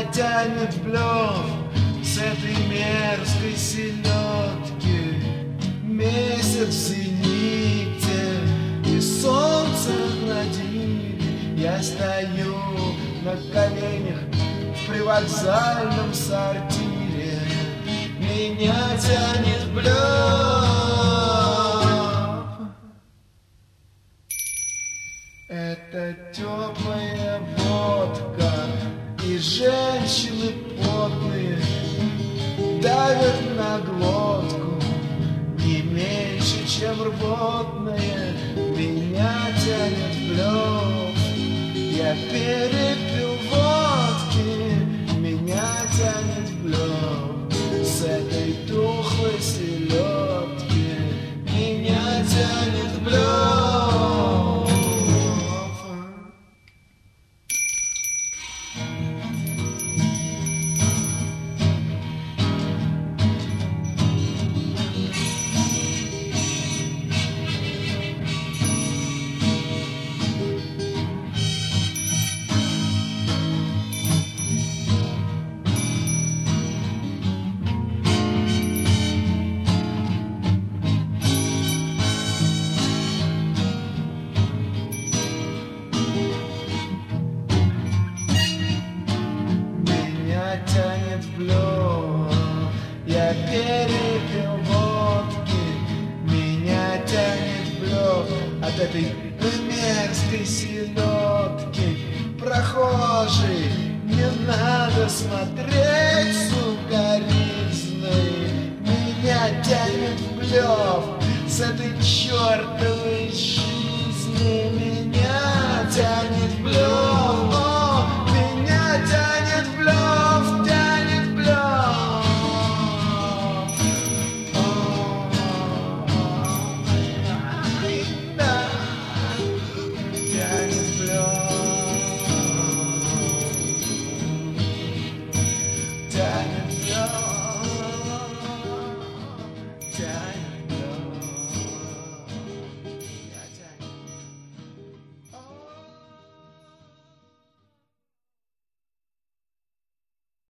тянет в блёв с этой мерзкой селедки. Месяц в зените и солнце над ним. Я стою на коленях в привокзальном сортире. Меня тянет в блёв. Это теплая водка, и женщины потные давят на глотку не меньше, чем рвотные. Меня тянет в блёв. Я перепил водки, меня тянет в блёв. С этой тухлой селедки меня тянет в блёв. Тянет в блёв. Я перепил водки, меня тянет в блёв. От этой мерзкой селедки. Прохожий, не надо смотреть сукоризной. Меня тянет в блёв с этой чёртовой жизни.